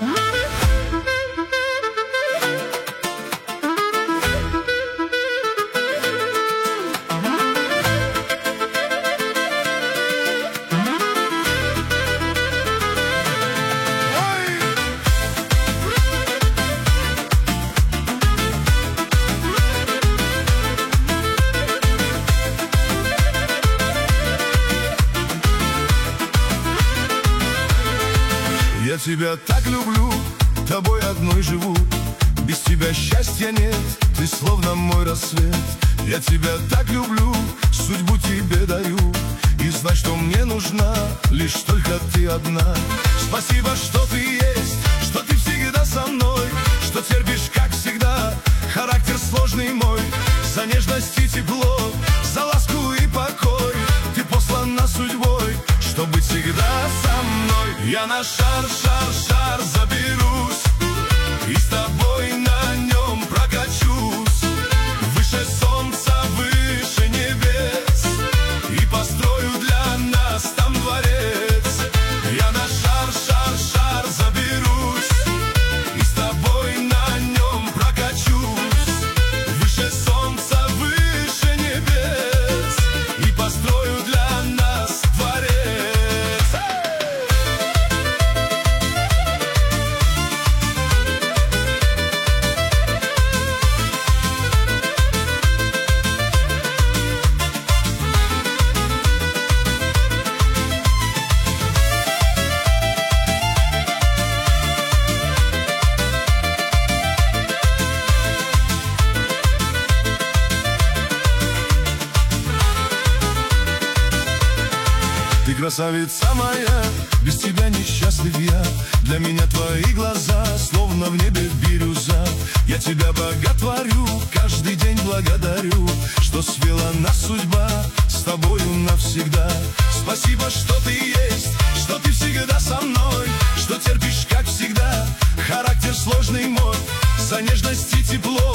Я тебя так люблю, тобой одной живу. Без тебя счастья нет, ты словно мой рассвет. Я тебя так люблю, судьбу тебе даю. И знай, что мне нужна лишь только ты одна. Спасибо, что ты есть, что ты всегда со мной, что терпишь, как всегда, характер сложный мой. За нежность и тепло, за ласку и покой. Ты послана судьбой, чтобы быть всегда со мной. Я на шар, шар, шар заберусь, и с тобой на нем прокачусь. Выше солнца, выше небес, и построю для нас там дворец. Я на шар, шар, шар заберусь, и с тобой на нем прокачусь. Выше солнца, выше небес, и построю для нас дворец. Ты красавица моя, без тебя несчастлив я. Для меня твои глаза, словно в небе бирюза. Я тебя боготворю, каждый день благодарю, что свела нас судьба с тобою навсегда. Спасибо, что ты есть, что ты всегда со мной, что терпишь, как всегда, характер сложный мой. За нежность и тепло,